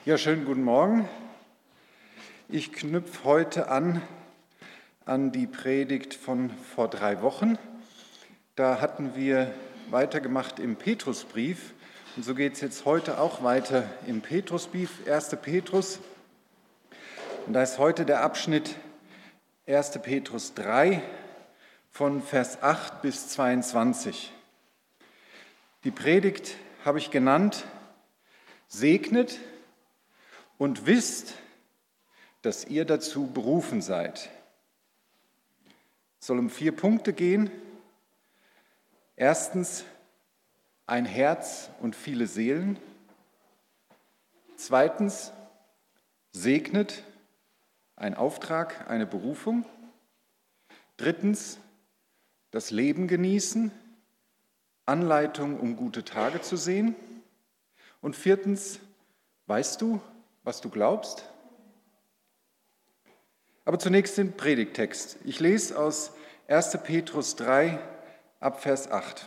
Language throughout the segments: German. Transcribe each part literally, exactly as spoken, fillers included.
Ja, schönen guten Morgen. Ich knüpfe heute an an die Predigt von vor drei Wochen. Da hatten wir weitergemacht im Petrusbrief und so geht es jetzt heute auch weiter im Petrusbrief, erster Petrus. Und da ist heute der Abschnitt erster Petrus drei von Vers acht bis zweiundzwanzig. Die Predigt habe ich genannt: Segnet und wisst, dass ihr dazu berufen seid. Es soll um vier Punkte gehen. Erstens, ein Herz und viele Seelen. Zweitens, segnet, ein Auftrag, eine Berufung. Drittens, das Leben genießen, Anleitung, um gute Tage zu sehen. Und viertens, weißt du, was du glaubst? Aber zunächst den Predigttext. Ich lese aus erster Petrus drei ab Vers acht.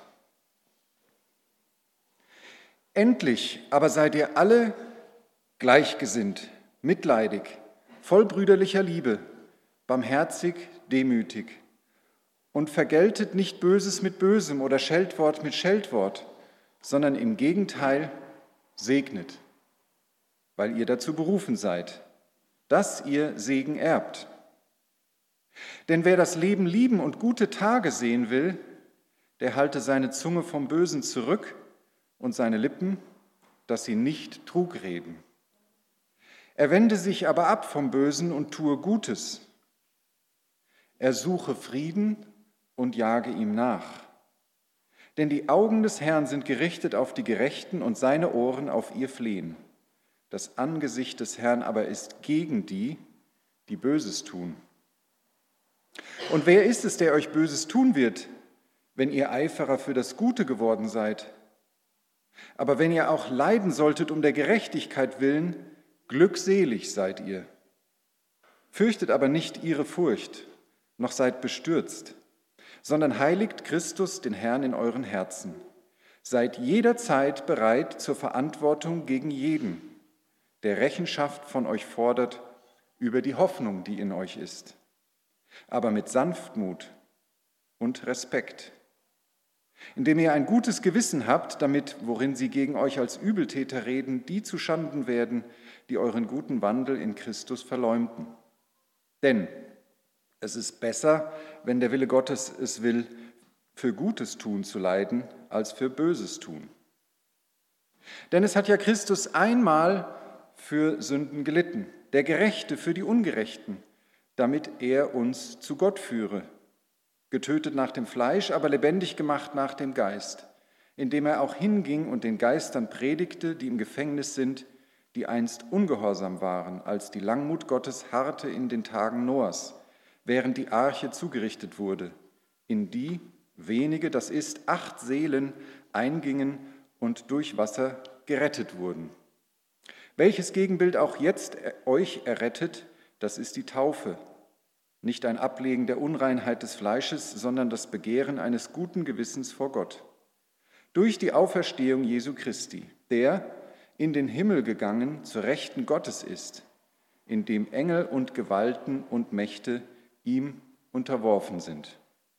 Endlich aber seid ihr alle gleichgesinnt, mitleidig, voll brüderlicher Liebe, barmherzig, demütig und vergeltet nicht Böses mit Bösem oder Scheltwort mit Scheltwort, sondern im Gegenteil segnet, weil ihr dazu berufen seid, dass ihr Segen erbt. Denn wer das Leben lieben und gute Tage sehen will, der halte seine Zunge vom Bösen zurück und seine Lippen, dass sie nicht Trug reden. Er wende sich aber ab vom Bösen und tue Gutes. Er suche Frieden und jage ihm nach. Denn die Augen des Herrn sind gerichtet auf die Gerechten und seine Ohren auf ihr Flehen. Das Angesicht des Herrn aber ist gegen die, die Böses tun. Und wer ist es, der euch Böses tun wird, wenn ihr Eiferer für das Gute geworden seid? Aber wenn ihr auch leiden solltet um der Gerechtigkeit willen, glückselig seid ihr. Fürchtet aber nicht ihre Furcht, noch seid bestürzt, sondern heiligt Christus, den Herrn, in euren Herzen. Seid jederzeit bereit zur Verantwortung gegen jeden, der Rechenschaft von euch fordert über die Hoffnung, die in euch ist, aber mit Sanftmut und Respekt, indem ihr ein gutes Gewissen habt, damit, worin sie gegen euch als Übeltäter reden, die zuschanden werden, die euren guten Wandel in Christus verleumden. Denn es ist besser, wenn der Wille Gottes es will, für Gutes tun zu leiden, als für Böses tun. Denn es hat ja Christus einmal für Sünden gelitten, der Gerechte für die Ungerechten, damit er uns zu Gott führe, getötet nach dem Fleisch, aber lebendig gemacht nach dem Geist, indem er auch hinging und den Geistern predigte, die im Gefängnis sind, die einst ungehorsam waren, als die Langmut Gottes harrte in den Tagen Noahs, während die Arche zugerichtet wurde, in die wenige, das ist acht Seelen, eingingen und durch Wasser gerettet wurden. Welches Gegenbild auch jetzt euch errettet, das ist die Taufe. Nicht ein Ablegen der Unreinheit des Fleisches, sondern das Begehren eines guten Gewissens vor Gott. Durch die Auferstehung Jesu Christi, der in den Himmel gegangen zur Rechten Gottes ist, in dem Engel und Gewalten und Mächte ihm unterworfen sind.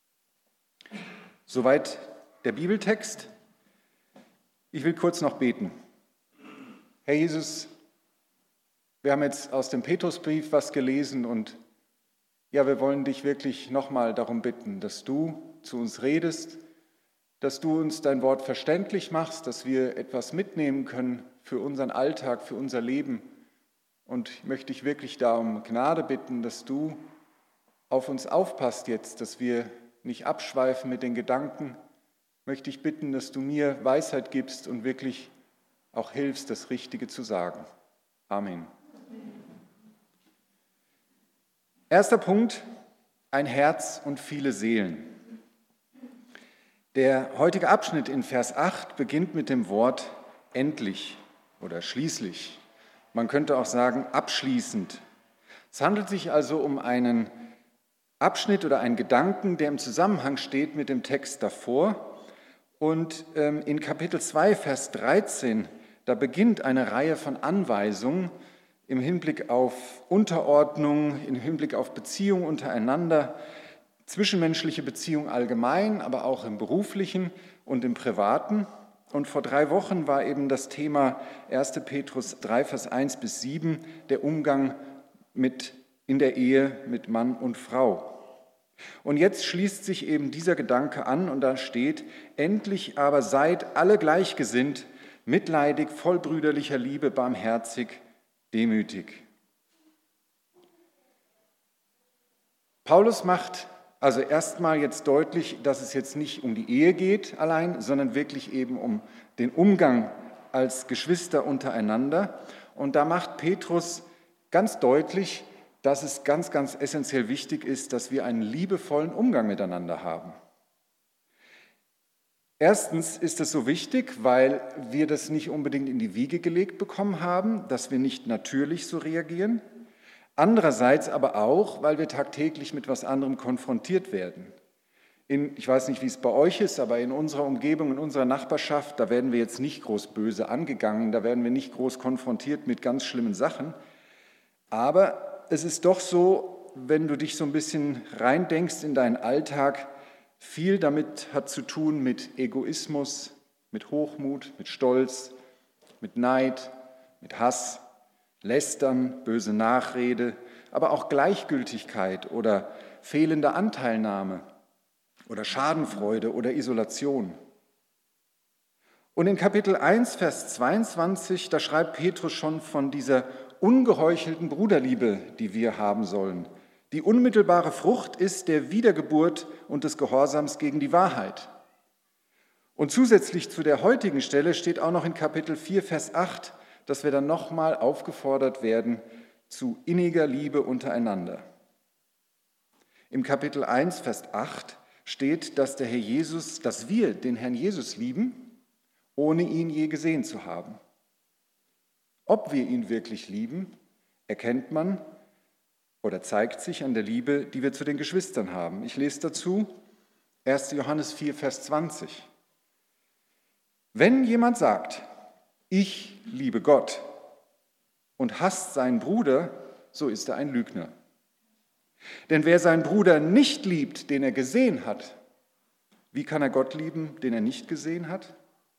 Soweit der Bibeltext. Ich will kurz noch beten. Herr Jesus, wir haben jetzt aus dem Petrusbrief was gelesen und ja, wir wollen dich wirklich nochmal darum bitten, dass du zu uns redest, dass du uns dein Wort verständlich machst, dass wir etwas mitnehmen können für unseren Alltag, für unser Leben. Und ich möchte dich wirklich da um Gnade bitten, dass du auf uns aufpasst jetzt, dass wir nicht abschweifen mit den Gedanken. Ich möchte dich bitten, dass du mir Weisheit gibst und wirklich auch hilfst, das Richtige zu sagen. Amen. Erster Punkt, ein Herz und viele Seelen. Der heutige Abschnitt in Vers acht beginnt mit dem Wort endlich oder schließlich. Man könnte auch sagen abschließend. Es handelt sich also um einen Abschnitt oder einen Gedanken, der im Zusammenhang steht mit dem Text davor. Und in Kapitel zwei, Vers dreizehn da beginnt eine Reihe von Anweisungen im Hinblick auf Unterordnung, im Hinblick auf Beziehungen untereinander, zwischenmenschliche Beziehungen allgemein, aber auch im beruflichen und im privaten. Und vor drei Wochen war eben das Thema erster Petrus drei, Vers eins bis sieben, der Umgang mit, in der Ehe mit Mann und Frau. Und jetzt schließt sich eben dieser Gedanke an und da steht, endlich aber seid alle gleichgesinnt, mitleidig, voll brüderlicher Liebe, barmherzig, demütig. Paulus macht also erstmal jetzt deutlich, dass es jetzt nicht um die Ehe geht allein, sondern wirklich eben um den Umgang als Geschwister untereinander. Und da macht Petrus ganz deutlich, dass es ganz, ganz essentiell wichtig ist, dass wir einen liebevollen Umgang miteinander haben. Erstens ist es so wichtig, weil wir das nicht unbedingt in die Wiege gelegt bekommen haben, dass wir nicht natürlich so reagieren. Andererseits aber auch, weil wir tagtäglich mit etwas anderem konfrontiert werden. In, ich weiß nicht, wie es bei euch ist, aber in unserer Umgebung, in unserer Nachbarschaft, da werden wir jetzt nicht groß böse angegangen, da werden wir nicht groß konfrontiert mit ganz schlimmen Sachen. Aber es ist doch so, wenn du dich so ein bisschen reindenkst in deinen Alltag, viel damit hat zu tun mit Egoismus, mit Hochmut, mit Stolz, mit Neid, mit Hass, Lästern, böse Nachrede, aber auch Gleichgültigkeit oder fehlende Anteilnahme oder Schadenfreude oder Isolation. Und in Kapitel eins, Vers zweiundzwanzig, da schreibt Petrus schon von dieser ungeheuchelten Bruderliebe, die wir haben sollen. Die unmittelbare Frucht ist der Wiedergeburt und des Gehorsams gegen die Wahrheit. Und zusätzlich zu der heutigen Stelle steht auch noch in Kapitel vier, Vers acht, dass wir dann nochmal aufgefordert werden zu inniger Liebe untereinander. Im Kapitel eins, Vers acht steht, dass der Herr Jesus, dass wir den Herrn Jesus lieben, ohne ihn je gesehen zu haben. Ob wir ihn wirklich lieben, erkennt man oder zeigt sich an der Liebe, die wir zu den Geschwistern haben. Ich lese dazu erster Johannes vier, Vers zwanzig. Wenn jemand sagt, ich liebe Gott und hasst seinen Bruder, so ist er ein Lügner. Denn wer seinen Bruder nicht liebt, den er gesehen hat, wie kann er Gott lieben, den er nicht gesehen hat?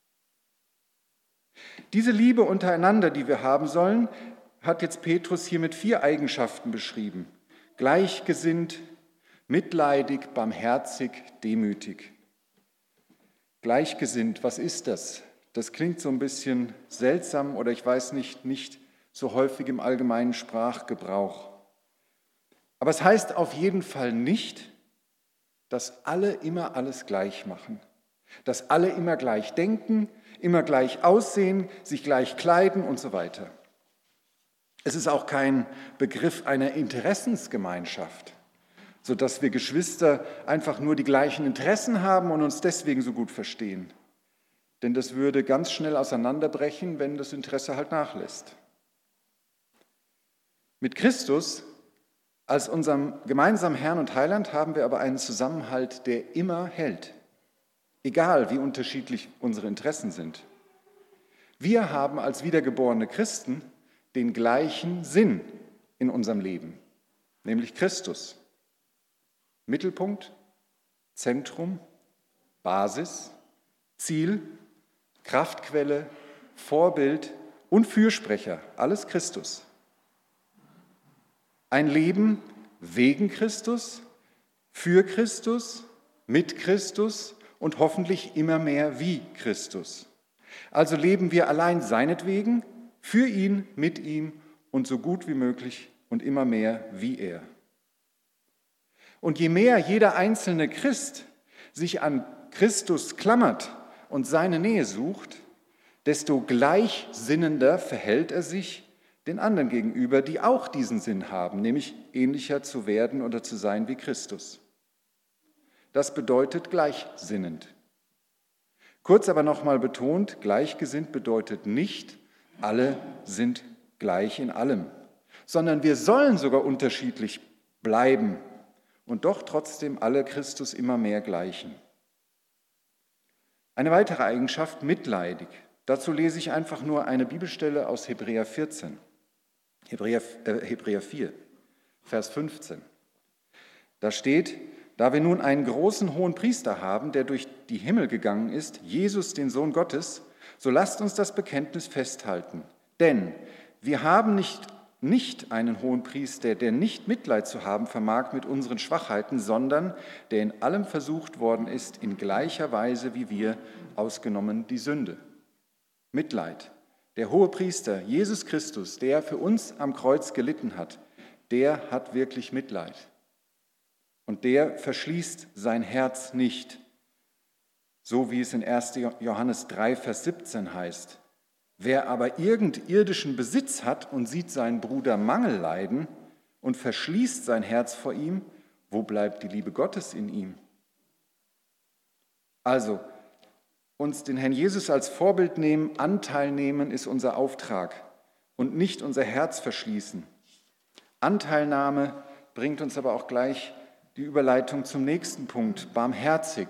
Diese Liebe untereinander, die wir haben sollen, hat jetzt Petrus hier mit vier Eigenschaften beschrieben. Gleichgesinnt, mitleidig, barmherzig, demütig. Gleichgesinnt, was ist das? Das klingt so ein bisschen seltsam oder ich weiß nicht, nicht so häufig im allgemeinen Sprachgebrauch. Aber es heißt auf jeden Fall nicht, dass alle immer alles gleich machen, dass alle immer gleich denken, immer gleich aussehen, sich gleich kleiden und so weiter. Es ist auch kein Begriff einer Interessensgemeinschaft, sodass wir Geschwister einfach nur die gleichen Interessen haben und uns deswegen so gut verstehen. Denn das würde ganz schnell auseinanderbrechen, wenn das Interesse halt nachlässt. Mit Christus als unserem gemeinsamen Herrn und Heiland haben wir aber einen Zusammenhalt, der immer hält, egal wie unterschiedlich unsere Interessen sind. Wir haben als wiedergeborene Christen den gleichen Sinn in unserem Leben, nämlich Christus. Mittelpunkt, Zentrum, Basis, Ziel, Kraftquelle, Vorbild und Fürsprecher, alles Christus. Ein Leben wegen Christus, für Christus, mit Christus und hoffentlich immer mehr wie Christus. Also leben wir allein seinetwegen, für ihn, mit ihm und so gut wie möglich und immer mehr wie er. Und je mehr jeder einzelne Christ sich an Christus klammert und seine Nähe sucht, desto gleichsinnender verhält er sich den anderen gegenüber, die auch diesen Sinn haben, nämlich ähnlicher zu werden oder zu sein wie Christus. Das bedeutet gleichsinnend. Kurz aber nochmal betont, gleichgesinnt bedeutet nicht, alle sind gleich in allem, sondern wir sollen sogar unterschiedlich bleiben und doch trotzdem alle Christus immer mehr gleichen. Eine weitere Eigenschaft, mitleidig. Dazu lese ich einfach nur eine Bibelstelle aus Hebräer vierzehn, Hebräer, äh, Hebräer vier, Vers fünfzehn. Da steht: Da wir nun einen großen hohen Priester haben, der durch die Himmel gegangen ist, Jesus, den Sohn Gottes, so lasst uns das Bekenntnis festhalten. Denn wir haben nicht, nicht einen hohen Priester, der nicht Mitleid zu haben vermag mit unseren Schwachheiten, sondern der in allem versucht worden ist, in gleicher Weise wie wir, ausgenommen die Sünde. Mitleid. Der hohe Priester, Jesus Christus, der für uns am Kreuz gelitten hat, der hat wirklich Mitleid. Und der verschließt sein Herz nicht, so wie es in erster Johannes drei, Vers siebzehn heißt. Wer aber irgend irdischen Besitz hat und sieht seinen Bruder Mangel leiden und verschließt sein Herz vor ihm, wo bleibt die Liebe Gottes in ihm? Also, uns den Herrn Jesus als Vorbild nehmen, Anteil nehmen, ist unser Auftrag und nicht unser Herz verschließen. Anteilnahme bringt uns aber auch gleich die Überleitung zum nächsten Punkt, barmherzig.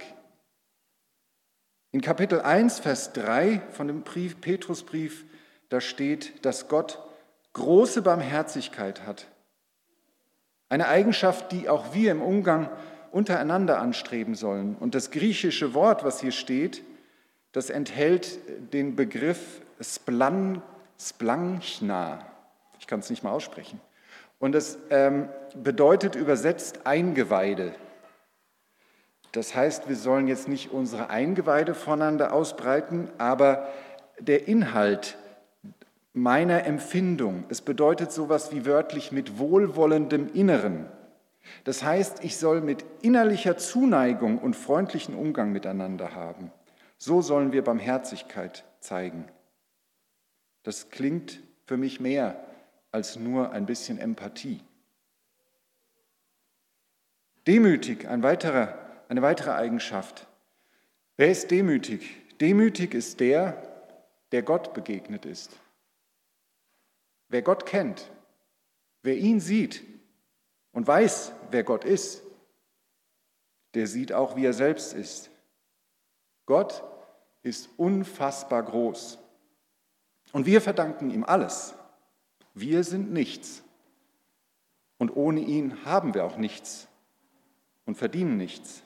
In Kapitel eins, Vers drei von dem Brief, Petrusbrief, da steht, dass Gott große Barmherzigkeit hat. Eine Eigenschaft, die auch wir im Umgang untereinander anstreben sollen. Und das griechische Wort, was hier steht, das enthält den Begriff Splan, Splanchna. Ich kann es nicht mal aussprechen. Und es ähm, bedeutet übersetzt Eingeweide. Das heißt, wir sollen jetzt nicht unsere Eingeweide voneinander ausbreiten, aber der Inhalt meiner Empfindung, es bedeutet sowas wie wörtlich mit wohlwollendem Inneren. Das heißt, ich soll mit innerlicher Zuneigung und freundlichen Umgang miteinander haben. So sollen wir Barmherzigkeit zeigen. Das klingt für mich mehr als nur ein bisschen Empathie. Demütig, ein weiterer, eine weitere Eigenschaft. Wer ist demütig? Demütig ist der, der Gott begegnet ist. Wer Gott kennt, wer ihn sieht und weiß, wer Gott ist, der sieht auch, wie er selbst ist. Gott ist unfassbar groß und wir verdanken ihm alles. Wir sind nichts und ohne ihn haben wir auch nichts und verdienen nichts.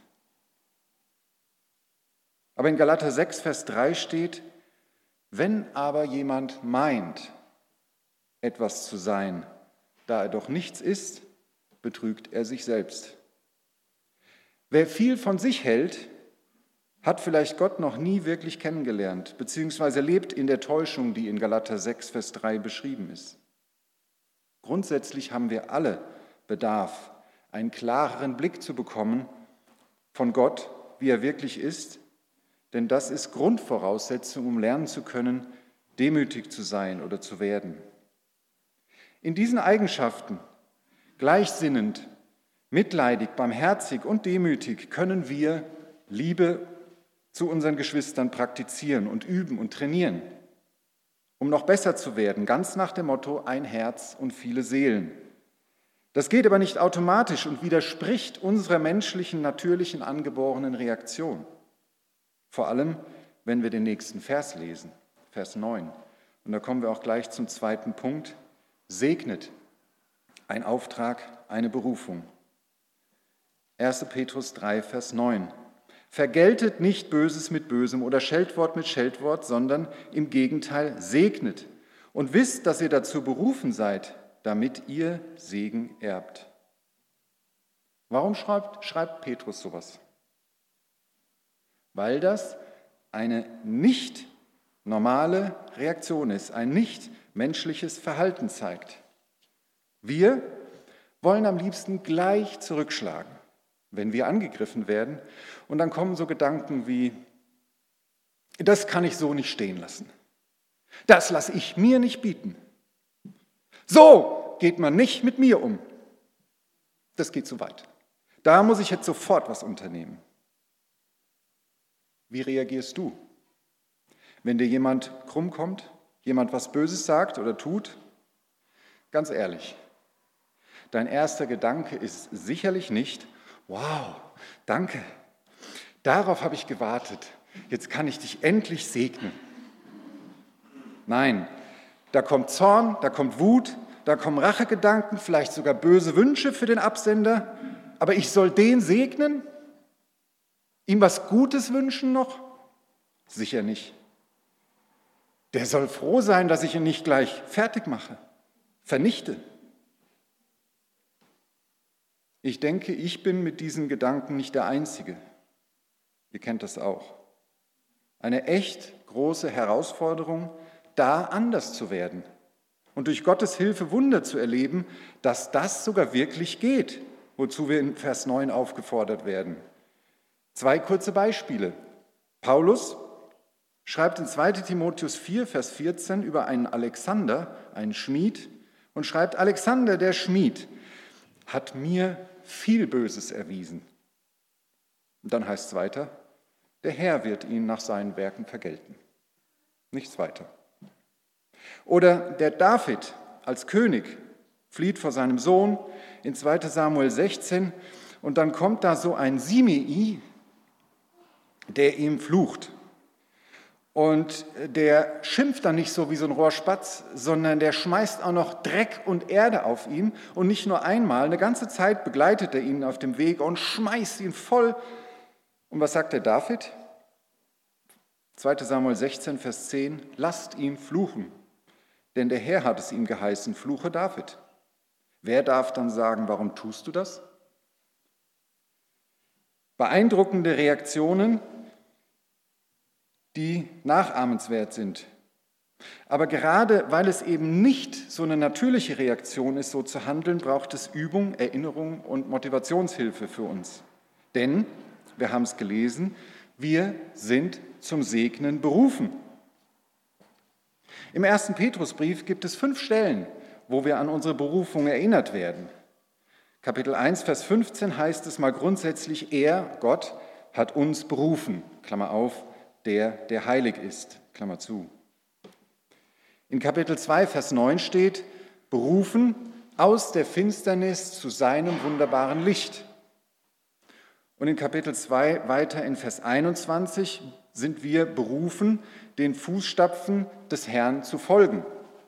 Aber in Galater sechs, Vers drei steht: Wenn aber jemand meint, etwas zu sein, da er doch nichts ist, betrügt er sich selbst. Wer viel von sich hält, hat vielleicht Gott noch nie wirklich kennengelernt, beziehungsweise lebt in der Täuschung, die in Galater sechs, Vers drei beschrieben ist. Grundsätzlich haben wir alle Bedarf, einen klareren Blick zu bekommen von Gott, wie er wirklich ist, denn das ist Grundvoraussetzung, um lernen zu können, demütig zu sein oder zu werden. In diesen Eigenschaften, gleichsinnend, mitleidig, barmherzig und demütig, können wir Liebe zu unseren Geschwistern praktizieren und üben und trainieren, um noch besser zu werden, ganz nach dem Motto: ein Herz und viele Seelen. Das geht aber nicht automatisch und widerspricht unserer menschlichen, natürlichen, angeborenen Reaktion. Vor allem, wenn wir den nächsten Vers lesen, Vers neun. Und da kommen wir auch gleich zum zweiten Punkt. Segnet. Ein Auftrag, eine Berufung. erster Petrus drei, Vers neun. Vergeltet nicht Böses mit Bösem oder Scheltwort mit Scheltwort, sondern im Gegenteil segnet und wisst, dass ihr dazu berufen seid, damit ihr Segen erbt. Warum schreibt, schreibt Petrus sowas? Weil das eine nicht normale Reaktion ist, ein nicht menschliches Verhalten zeigt. Wir wollen am liebsten gleich zurückschlagen, wenn wir angegriffen werden. Und dann kommen so Gedanken wie: Das kann ich so nicht stehen lassen. Das lasse ich mir nicht bieten. So geht man nicht mit mir um. Das geht zu weit. Da muss ich jetzt sofort was unternehmen. Wie reagierst du, wenn dir jemand krumm kommt, jemand was Böses sagt oder tut? Ganz ehrlich, dein erster Gedanke ist sicherlich nicht: Wow, danke, darauf habe ich gewartet, jetzt kann ich dich endlich segnen. Nein, da kommt Zorn, da kommt Wut, da kommen Rachegedanken, vielleicht sogar böse Wünsche für den Absender. Aber ich soll den segnen? Ihm was Gutes wünschen noch? Sicher nicht. Der soll froh sein, dass ich ihn nicht gleich fertig mache, vernichte. Ich denke, ich bin mit diesen Gedanken nicht der Einzige. Ihr kennt das auch. Eine echt große Herausforderung, da anders zu werden und durch Gottes Hilfe Wunder zu erleben, dass das sogar wirklich geht, wozu wir in Vers neun aufgefordert werden. Zwei kurze Beispiele. Paulus schreibt in zweiter Timotheus vier, Vers vierzehn über einen Alexander, einen Schmied, und schreibt, Alexander, der Schmied, hat mir viel Böses erwiesen. Und dann heißt es weiter, der Herr wird ihn nach seinen Werken vergelten. Nichts weiter. Oder der David als König flieht vor seinem Sohn in zweiter Samuel sechzehn und dann kommt da so ein Simei, der ihm flucht. Und der schimpft dann nicht so wie so ein Rohrspatz, sondern der schmeißt auch noch Dreck und Erde auf ihn. Und nicht nur einmal, eine ganze Zeit begleitet er ihn auf dem Weg und schmeißt ihn voll. Und was sagt der David? zweiter Samuel sechzehn, Vers zehn, lasst ihn fluchen, denn der Herr hat es ihm geheißen, fluche David. Wer darf dann sagen, warum tust du das? Beeindruckende Reaktionen, die nachahmenswert sind. Aber gerade weil es eben nicht so eine natürliche Reaktion ist, so zu handeln, braucht es Übung, Erinnerung und Motivationshilfe für uns. Denn, wir haben es gelesen, wir sind zum Segnen berufen. Im ersten Petrusbrief gibt es fünf Stellen, wo wir an unsere Berufung erinnert werden. Kapitel eins, Vers fünfzehn heißt es mal grundsätzlich, er, Gott, hat uns berufen, Klammer auf, der, der heilig ist, Klammer zu. In Kapitel zwei, Vers neun steht, berufen aus der Finsternis zu seinem wunderbaren Licht. Und in Kapitel zwei, weiter in Vers einundzwanzig, sind wir berufen, den Fußstapfen des Herrn zu folgen.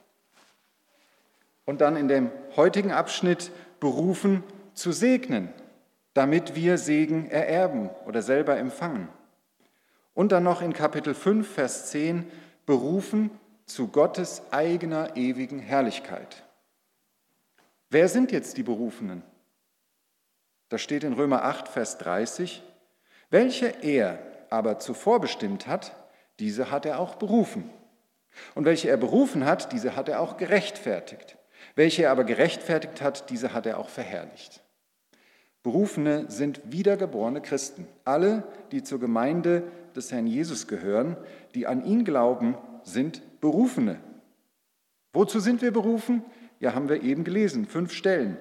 Und dann in dem heutigen Abschnitt berufen zu segnen, damit wir Segen ererben oder selber empfangen. Und dann noch in Kapitel fünf, Vers zehn, berufen zu Gottes eigener ewigen Herrlichkeit. Wer sind jetzt die Berufenen? Da steht in Römer acht, Vers dreißig, welche er aber zuvor bestimmt hat, diese hat er auch berufen. Und welche er berufen hat, diese hat er auch gerechtfertigt. Welche er aber gerechtfertigt hat, diese hat er auch verherrlicht. Berufene sind wiedergeborene Christen. Alle, die zur Gemeinde des Herrn Jesus gehören, die an ihn glauben, sind Berufene. Wozu sind wir berufen? Ja, haben wir eben gelesen, fünf Stellen.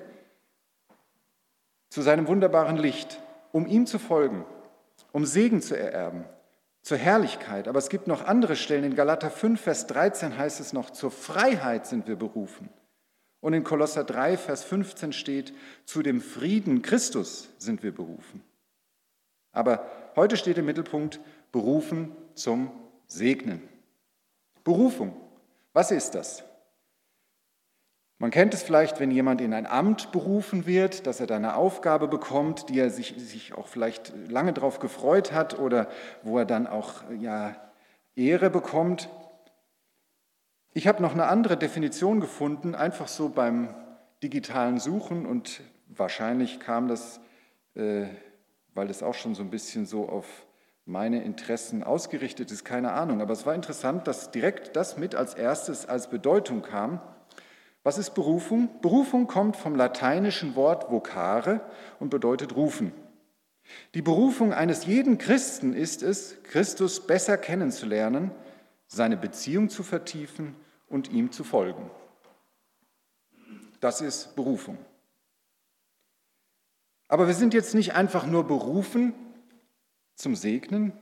Zu seinem wunderbaren Licht, um ihm zu folgen, um Segen zu ererben, zur Herrlichkeit. Aber es gibt noch andere Stellen. In Galater fünf, Vers dreizehn heißt es noch, zur Freiheit sind wir berufen. Und in Kolosser drei, Vers fünfzehn steht, zu dem Frieden Christus sind wir berufen. Aber heute steht im Mittelpunkt, berufen zum Segnen. Berufung, was ist das? Man kennt es vielleicht, wenn jemand in ein Amt berufen wird, dass er da eine Aufgabe bekommt, die er sich, sich auch vielleicht lange darauf gefreut hat oder wo er dann auch ja, Ehre bekommt. Ich habe noch eine andere Definition gefunden, einfach so beim digitalen Suchen und wahrscheinlich kam das, äh, weil das auch schon so ein bisschen so auf meine Interessen ausgerichtet ist, keine Ahnung. Aber es war interessant, dass direkt das mit als erstes als Bedeutung kam. Was ist Berufung? Berufung kommt vom lateinischen Wort vocare und bedeutet rufen. Die Berufung eines jeden Christen ist es, Christus besser kennenzulernen, seine Beziehung zu vertiefen und ihm zu folgen. Das ist Berufung. Aber wir sind jetzt nicht einfach nur berufen zum Segnen.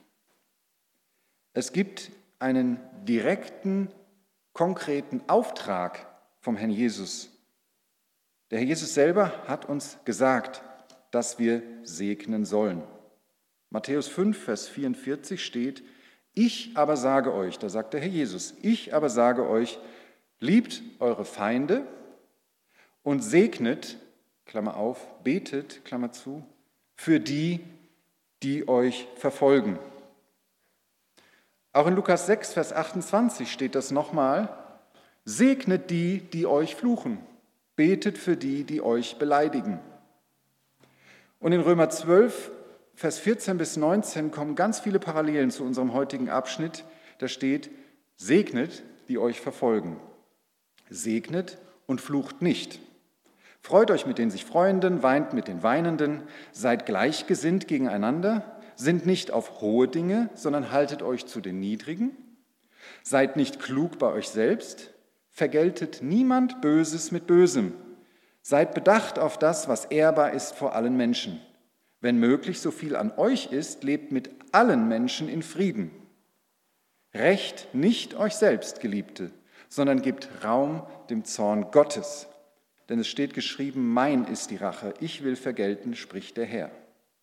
Es gibt einen direkten, konkreten Auftrag vom Herrn Jesus. Der Herr Jesus selber hat uns gesagt, dass wir segnen sollen. Matthäus fünf, Vers vierundvierzig steht, Ich aber sage euch, da sagt der Herr Jesus, ich aber sage euch, liebt eure Feinde und segnet, Klammer auf, betet, Klammer zu, für die, die euch verfolgen. Auch in Lukas sechs, Vers achtundzwanzig steht das nochmal, segnet die, die euch fluchen, betet für die, die euch beleidigen. Und in Römer zwölf, Vers vierzehn bis neunzehn kommen ganz viele Parallelen zu unserem heutigen Abschnitt. Da steht, segnet, die euch verfolgen. Segnet und flucht nicht. Freut euch mit den sich Freuenden, weint mit den Weinenden, seid gleichgesinnt gegeneinander, sind nicht auf hohe Dinge, sondern haltet euch zu den Niedrigen. Seid nicht klug bei euch selbst, vergeltet niemand Böses mit Bösem. Seid bedacht auf das, was ehrbar ist vor allen Menschen. Wenn möglich, so viel an euch ist, lebt mit allen Menschen in Frieden. Rächt nicht euch selbst, Geliebte, sondern gebt Raum dem Zorn Gottes. Denn es steht geschrieben, mein ist die Rache, ich will vergelten, spricht der Herr.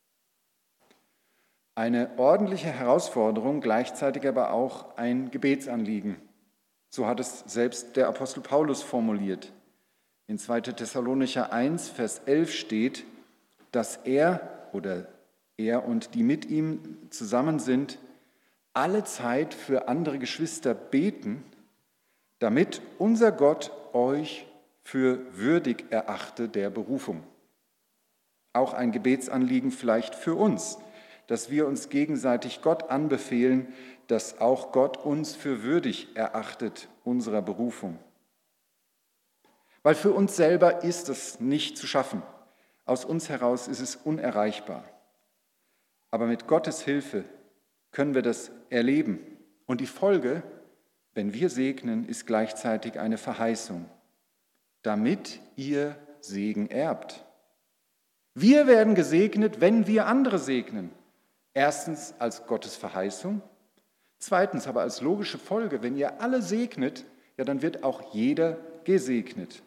Eine ordentliche Herausforderung, gleichzeitig aber auch ein Gebetsanliegen. So hat es selbst der Apostel Paulus formuliert. In zweiter Thessalonicher eins, Vers elf steht, dass er oder er und die mit ihm zusammen sind, alle Zeit für andere Geschwister beten, damit unser Gott euch für würdig erachte der Berufung. Auch ein Gebetsanliegen vielleicht für uns, dass wir uns gegenseitig Gott anbefehlen, dass auch Gott uns für würdig erachtet unserer Berufung. Weil für uns selber ist es nicht zu schaffen. Aus uns heraus ist es unerreichbar. Aber mit Gottes Hilfe können wir das erleben. Und die Folge, wenn wir segnen, ist gleichzeitig eine Verheißung, damit ihr Segen erbt. Wir werden gesegnet, wenn wir andere segnen. Erstens als Gottes Verheißung, zweitens aber als logische Folge, wenn ihr alle segnet, ja, dann wird auch jeder gesegnet.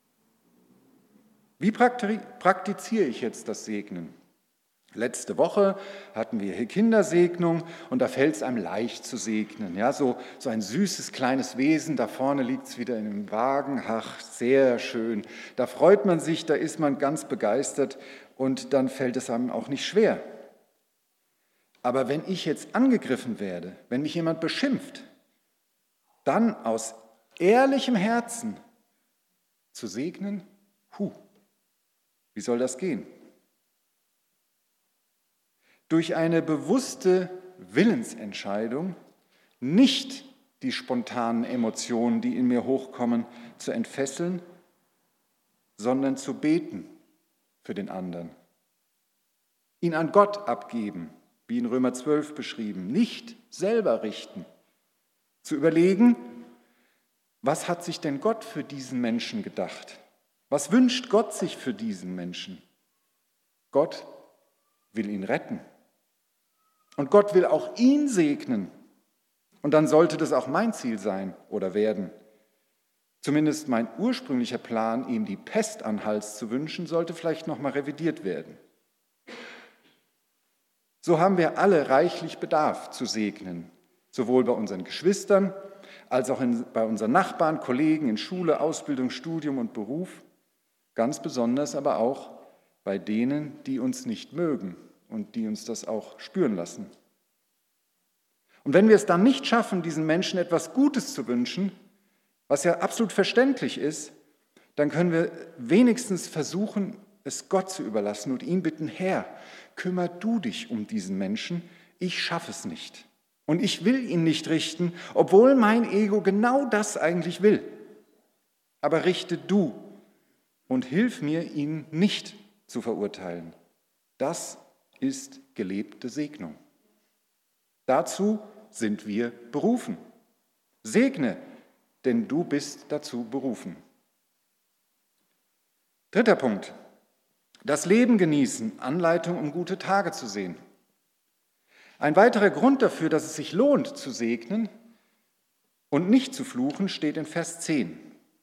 Wie praktiziere ich jetzt das Segnen? Letzte Woche hatten wir hier Kindersegnung und da fällt es einem leicht zu segnen. Ja, so, so ein süßes kleines Wesen, da vorne liegt es wieder in einem Wagen, ach, sehr schön. Da freut man sich, da ist man ganz begeistert und dann fällt es einem auch nicht schwer. Aber wenn ich jetzt angegriffen werde, wenn mich jemand beschimpft, dann aus ehrlichem Herzen zu segnen, huh, wie soll das gehen? Durch eine bewusste Willensentscheidung, nicht die spontanen Emotionen, die in mir hochkommen, zu entfesseln, sondern zu beten für den anderen. Ihn an Gott abgeben, wie in Römer zwölf beschrieben, nicht selber richten. Zu überlegen, was hat sich denn Gott für diesen Menschen gedacht? Was wünscht Gott sich für diesen Menschen? Gott will ihn retten. Und Gott will auch ihn segnen. Und dann sollte das auch mein Ziel sein oder werden. Zumindest mein ursprünglicher Plan, ihm die Pest an den Hals zu wünschen, sollte vielleicht nochmal revidiert werden. So haben wir alle reichlich Bedarf zu segnen, sowohl bei unseren Geschwistern als auch in, bei unseren Nachbarn, Kollegen in Schule, Ausbildung, Studium und Beruf, ganz besonders aber auch bei denen, die uns nicht mögen und die uns das auch spüren lassen. Und wenn wir es dann nicht schaffen, diesen Menschen etwas Gutes zu wünschen, was ja absolut verständlich ist, dann können wir wenigstens versuchen, es Gott zu überlassen und ihn bitten, Herr, kümmer du dich um diesen Menschen, ich schaffe es nicht. Und ich will ihn nicht richten, obwohl mein Ego genau das eigentlich will. Aber richte du und hilf mir, ihn nicht zu verurteilen. Das ist gelebte Segnung. Dazu sind wir berufen. Segne, denn du bist dazu berufen. Dritter Punkt. Das Leben genießen, Anleitung, um gute Tage zu sehen. Ein weiterer Grund dafür, dass es sich lohnt zu segnen und nicht zu fluchen, steht in Vers zehn.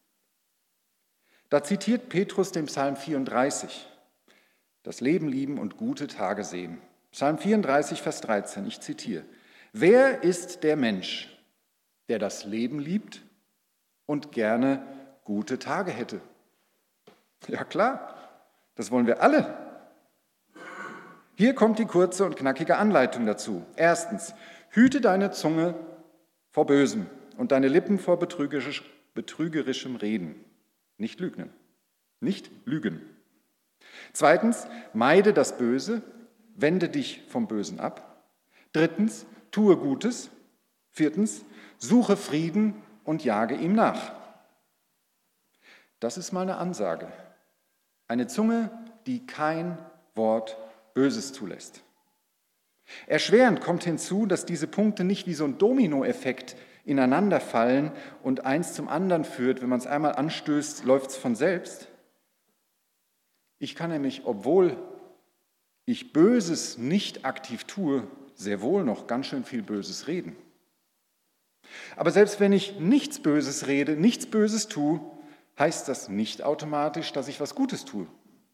Da zitiert Petrus den Psalm vierunddreißig. Das Leben lieben und gute Tage sehen. Psalm vierunddreißig, Vers dreizehn, ich zitiere. Wer ist der Mensch, der das Leben liebt und gerne gute Tage hätte? Ja klar, das wollen wir alle. Hier kommt die kurze und knackige Anleitung dazu. Erstens, hüte deine Zunge vor Bösem und deine Lippen vor betrügerisch, betrügerischem Reden. Nicht lügen. Nicht lügen. Zweitens, meide das Böse, wende dich vom Bösen ab. Drittens, tue Gutes. Viertens, suche Frieden und jage ihm nach. Das ist mal eine Ansage. Eine Zunge, die kein Wort Böses zulässt. Erschwerend kommt hinzu, dass diese Punkte nicht wie so ein Dominoeffekt ineinander fallen und eins zum anderen führt. Wenn man es einmal anstößt, läuft es von selbst. Ich kann nämlich, obwohl ich Böses nicht aktiv tue, sehr wohl noch ganz schön viel Böses reden. Aber selbst wenn ich nichts Böses rede, nichts Böses tue, heißt das nicht automatisch, dass ich was Gutes tue.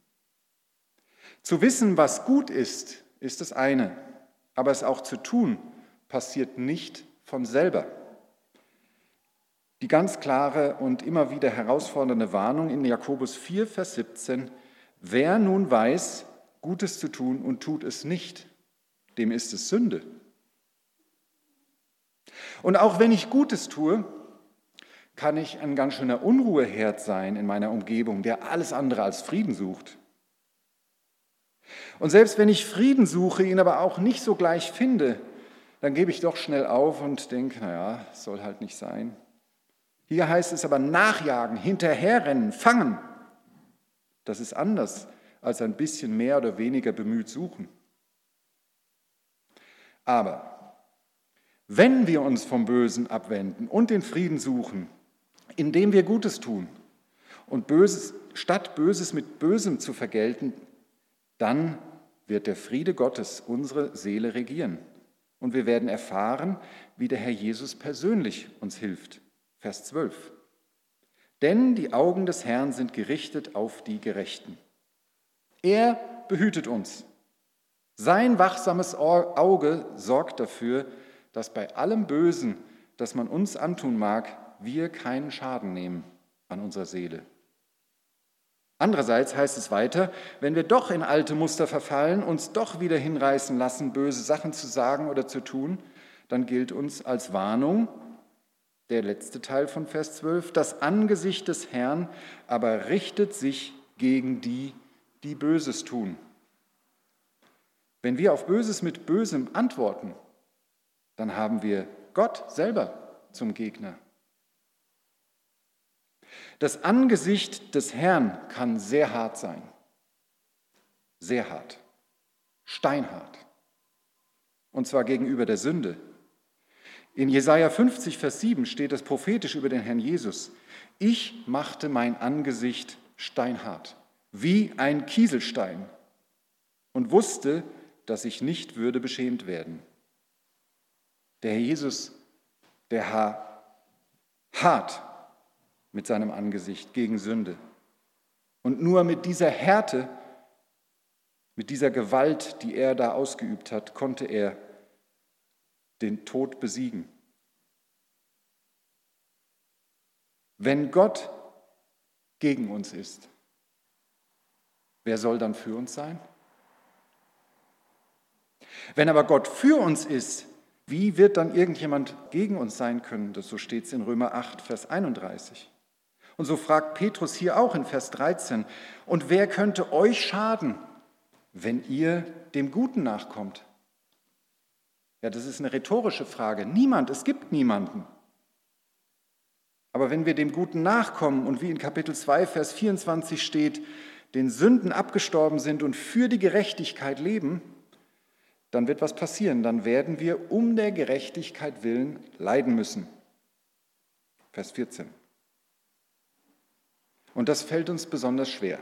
Zu wissen, was gut ist, ist das eine, aber es auch zu tun, passiert nicht von selber. Die ganz klare und immer wieder herausfordernde Warnung in Jakobus vier, Vers siebzehn: Wer nun weiß, Gutes zu tun und tut es nicht, dem ist es Sünde. Und auch wenn ich Gutes tue, kann ich ein ganz schöner Unruheherd sein in meiner Umgebung, der alles andere als Frieden sucht. Und selbst wenn ich Frieden suche, ihn aber auch nicht so gleich finde, dann gebe ich doch schnell auf und denke, naja, soll halt nicht sein. Hier heißt es aber nachjagen, hinterherrennen, fangen. Das ist anders als ein bisschen mehr oder weniger bemüht suchen. Aber wenn wir uns vom Bösen abwenden und den Frieden suchen, indem wir Gutes tun und Böses, statt Böses mit Bösem zu vergelten, dann wird der Friede Gottes unsere Seele regieren. Und wir werden erfahren, wie der Herr Jesus persönlich uns hilft. Vers zwölf. Denn die Augen des Herrn sind gerichtet auf die Gerechten. Er behütet uns. Sein wachsames Auge sorgt dafür, dass bei allem Bösen, das man uns antun mag, wir keinen Schaden nehmen an unserer Seele. Andererseits heißt es weiter, wenn wir doch in alte Muster verfallen, uns doch wieder hinreißen lassen, böse Sachen zu sagen oder zu tun, dann gilt uns als Warnung, der letzte Teil von Vers zwölf, das Angesicht des Herrn aber richtet sich gegen die, die Böses tun. Wenn wir auf Böses mit Bösem antworten, dann haben wir Gott selber zum Gegner. Das Angesicht des Herrn kann sehr hart sein. Sehr hart. Steinhart. Und zwar gegenüber der Sünde. In Jesaja fünfzig, Vers sieben steht es prophetisch über den Herrn Jesus: Ich machte mein Angesicht steinhart, wie ein Kieselstein, und wusste, dass ich nicht würde beschämt werden. Der Herr Jesus, der Herr, hart mit seinem Angesicht gegen Sünde. Und nur mit dieser Härte, mit dieser Gewalt, die er da ausgeübt hat, konnte er den Tod besiegen. Wenn Gott gegen uns ist, wer soll dann für uns sein? Wenn aber Gott für uns ist, wie wird dann irgendjemand gegen uns sein können? Das, so steht es in Römer acht, Vers einunddreißig. Und so fragt Petrus hier auch in Vers dreizehn: Und wer könnte euch schaden, wenn ihr dem Guten nachkommt? Ja, das ist eine rhetorische Frage. Niemand, es gibt niemanden. Aber wenn wir dem Guten nachkommen und wie in Kapitel zwei, Vers vierundzwanzig steht, den Sünden abgestorben sind und für die Gerechtigkeit leben, dann wird was passieren. Dann werden wir um der Gerechtigkeit willen leiden müssen. Vers vierzehn. Und das fällt uns besonders schwer.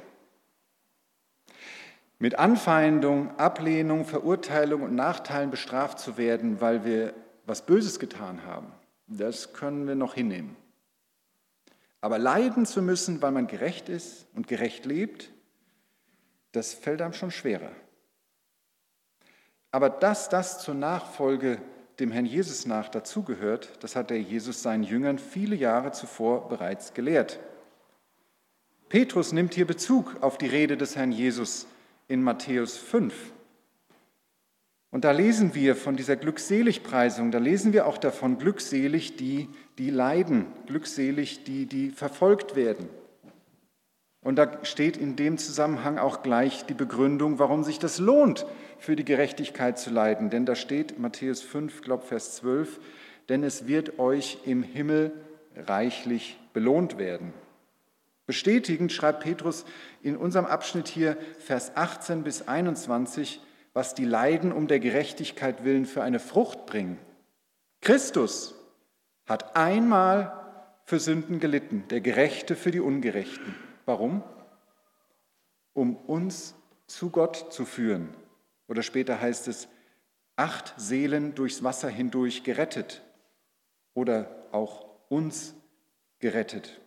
Mit Anfeindung, Ablehnung, Verurteilung und Nachteilen bestraft zu werden, weil wir was Böses getan haben, das können wir noch hinnehmen. Aber leiden zu müssen, weil man gerecht ist und gerecht lebt, das fällt einem schon schwerer. Aber dass das zur Nachfolge dem Herrn Jesus nach dazugehört, das hat der Jesus seinen Jüngern viele Jahre zuvor bereits gelehrt. Petrus nimmt hier Bezug auf die Rede des Herrn Jesus in Matthäus fünf. Und da lesen wir von dieser Glückseligpreisung, da lesen wir auch davon, glückselig die, die leiden, glückselig die, die verfolgt werden. Und da steht in dem Zusammenhang auch gleich die Begründung, warum sich das lohnt, für die Gerechtigkeit zu leiden. Denn da steht Matthäus fünf, glaube Vers zwölf, denn es wird euch im Himmel reichlich belohnt werden. Bestätigend schreibt Petrus in unserem Abschnitt hier Vers achtzehn bis einundzwanzig, was die Leiden um der Gerechtigkeit willen für eine Frucht bringen. Christus hat einmal für Sünden gelitten, der Gerechte für die Ungerechten. Warum? Um uns zu Gott zu führen. Oder später heißt es, acht Seelen durchs Wasser hindurch gerettet. Oder auch uns gerettet.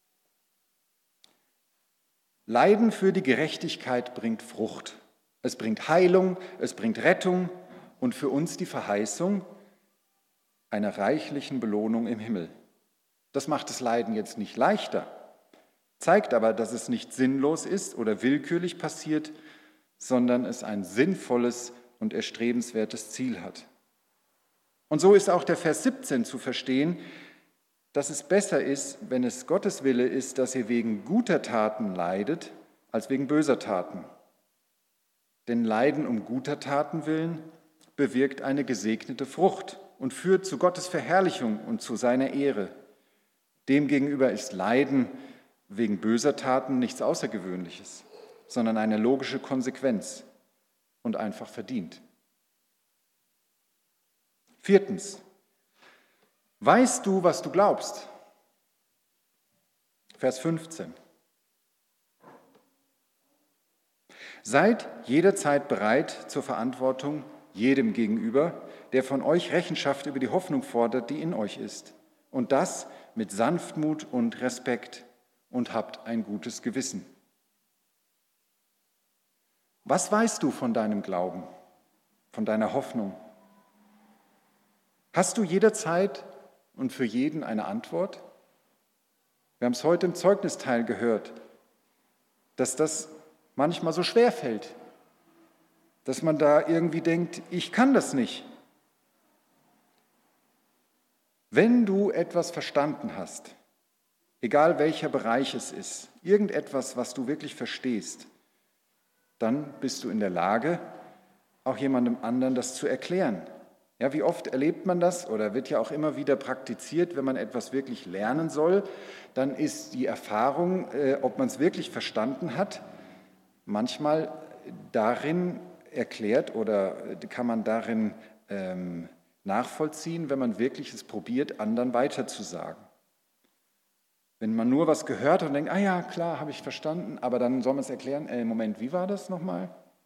Leiden für die Gerechtigkeit bringt Frucht. Es bringt Heilung, es bringt Rettung und für uns die Verheißung einer reichlichen Belohnung im Himmel. Das macht das Leiden jetzt nicht leichter, zeigt aber, dass es nicht sinnlos ist oder willkürlich passiert, sondern es ein sinnvolles und erstrebenswertes Ziel hat. Und so ist auch der Vers siebzehn zu verstehen, dass es besser ist, wenn es Gottes Wille ist, dass ihr wegen guter Taten leidet, als wegen böser Taten. Denn Leiden um guter Taten willen bewirkt eine gesegnete Frucht und führt zu Gottes Verherrlichung und zu seiner Ehre. Demgegenüber ist Leiden wegen böser Taten nichts Außergewöhnliches, sondern eine logische Konsequenz und einfach verdient. Viertens. Weißt du, was du glaubst? Vers fünfzehn. Seid jederzeit bereit zur Verantwortung jedem gegenüber, der von euch Rechenschaft über die Hoffnung fordert, die in euch ist. Und das mit Sanftmut und Respekt und habt ein gutes Gewissen. Was weißt du von deinem Glauben, von deiner Hoffnung? Hast du jederzeit und für jeden eine Antwort? Wir haben es heute im Zeugnisteil gehört, dass das manchmal so schwer fällt, dass man da irgendwie denkt, ich kann das nicht. Wenn du etwas verstanden hast, egal welcher Bereich es ist, irgendetwas, was du wirklich verstehst, dann bist du in der Lage, auch jemandem anderen das zu erklären. Ja, wie oft erlebt man das oder wird ja auch immer wieder praktiziert, wenn man etwas wirklich lernen soll, dann ist die Erfahrung, äh, ob man es wirklich verstanden hat, manchmal darin erklärt oder kann man darin ähm, nachvollziehen, wenn man wirklich es probiert, anderen weiterzusagen. Wenn man nur was gehört hat und denkt, ah ja, klar, habe ich verstanden, aber dann soll man es erklären, äh, Moment, wie war das nochmal?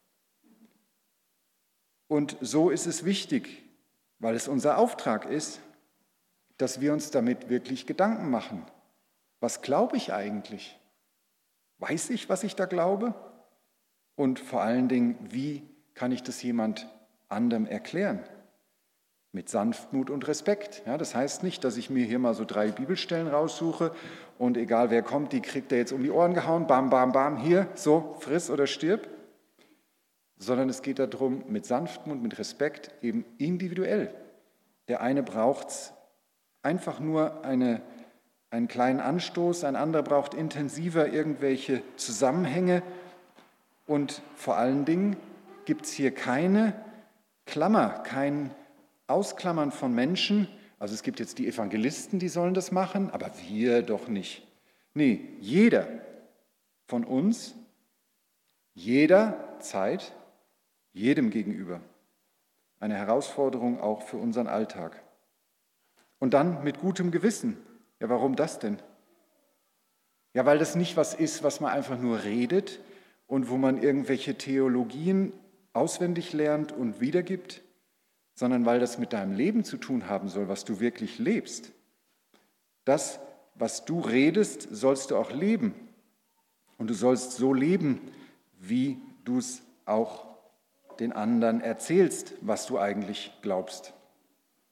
Und so ist es wichtig, weil es unser Auftrag ist, dass wir uns damit wirklich Gedanken machen. Was glaube ich eigentlich? Weiß ich, was ich da glaube? Und vor allen Dingen, wie kann ich das jemand anderem erklären? Mit Sanftmut und Respekt. Ja, das heißt nicht, dass ich mir hier mal so drei Bibelstellen raussuche und egal wer kommt, die kriegt er jetzt um die Ohren gehauen, bam, bam, bam, hier, so, friss oder stirb. Sondern es geht darum, mit Sanftmut, mit Respekt, eben individuell. Der eine braucht einfach nur eine, einen kleinen Anstoß, ein anderer braucht intensiver irgendwelche Zusammenhänge. Und vor allen Dingen gibt es hier keine Klammer, kein Ausklammern von Menschen. Also es gibt jetzt die Evangelisten, die sollen das machen, aber wir doch nicht. Nee, jeder von uns, jederzeit, jedem gegenüber. Eine Herausforderung auch für unseren Alltag. Und dann mit gutem Gewissen. Ja, warum das denn? Ja, weil das nicht was ist, was man einfach nur redet und wo man irgendwelche Theologien auswendig lernt und wiedergibt, sondern weil das mit deinem Leben zu tun haben soll, was du wirklich lebst. Das, was du redest, sollst du auch leben. Und du sollst so leben, wie du es auch den anderen erzählst, was du eigentlich glaubst.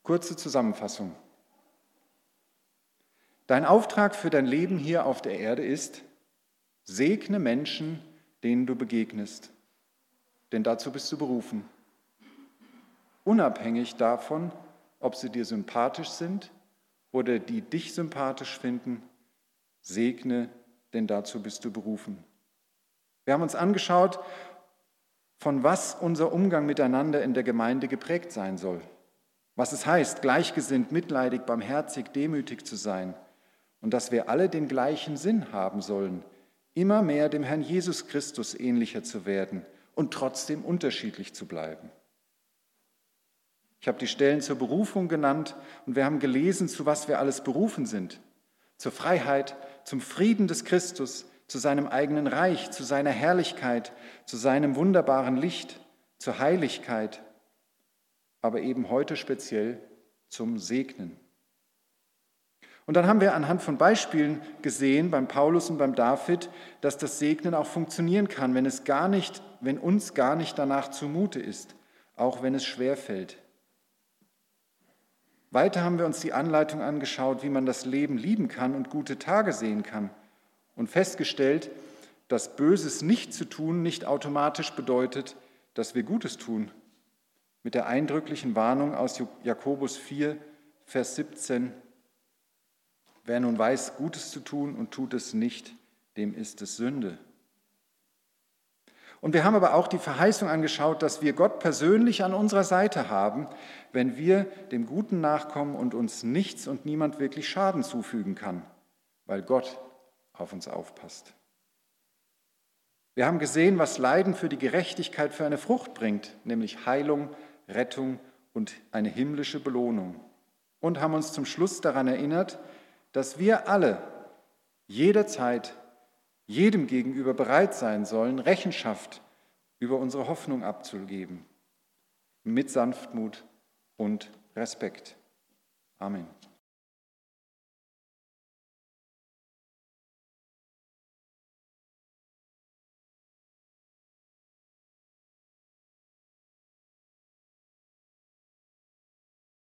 Kurze Zusammenfassung. Dein Auftrag für dein Leben hier auf der Erde ist: Segne Menschen, denen du begegnest, denn dazu bist du berufen. Unabhängig davon, ob sie dir sympathisch sind oder die dich sympathisch finden, segne, denn dazu bist du berufen. Wir haben uns angeschaut, von was unser Umgang miteinander in der Gemeinde geprägt sein soll. Was es heißt, gleichgesinnt, mitleidig, barmherzig, demütig zu sein. Und dass wir alle den gleichen Sinn haben sollen, immer mehr dem Herrn Jesus Christus ähnlicher zu werden und trotzdem unterschiedlich zu bleiben. Ich habe die Stellen zur Berufung genannt und wir haben gelesen, zu was wir alles berufen sind. Zur Freiheit, zum Frieden des Christus, zu seinem eigenen Reich, zu seiner Herrlichkeit, zu seinem wunderbaren Licht, zur Heiligkeit, aber eben heute speziell zum Segnen. Und dann haben wir anhand von Beispielen gesehen, beim Paulus und beim David, dass das Segnen auch funktionieren kann, wenn es gar nicht, wenn uns gar nicht danach zumute ist, auch wenn es schwerfällt. Weiter haben wir uns die Anleitung angeschaut, wie man das Leben lieben kann und gute Tage sehen kann und festgestellt, dass Böses nicht zu tun nicht automatisch bedeutet, dass wir Gutes tun. Mit der eindrücklichen Warnung aus Jakobus vier, Vers siebzehn: Wer nun weiß, Gutes zu tun und tut es nicht, dem ist es Sünde. Und wir haben aber auch die Verheißung angeschaut, dass wir Gott persönlich an unserer Seite haben, wenn wir dem Guten nachkommen und uns nichts und niemand wirklich Schaden zufügen kann, weil Gott auf uns aufpasst. Wir haben gesehen, was Leiden für die Gerechtigkeit für eine Frucht bringt, nämlich Heilung, Rettung und eine himmlische Belohnung. Und haben uns zum Schluss daran erinnert, dass wir alle jederzeit jedem gegenüber bereit sein sollen, Rechenschaft über unsere Hoffnung abzugeben, mit Sanftmut und Respekt. Amen.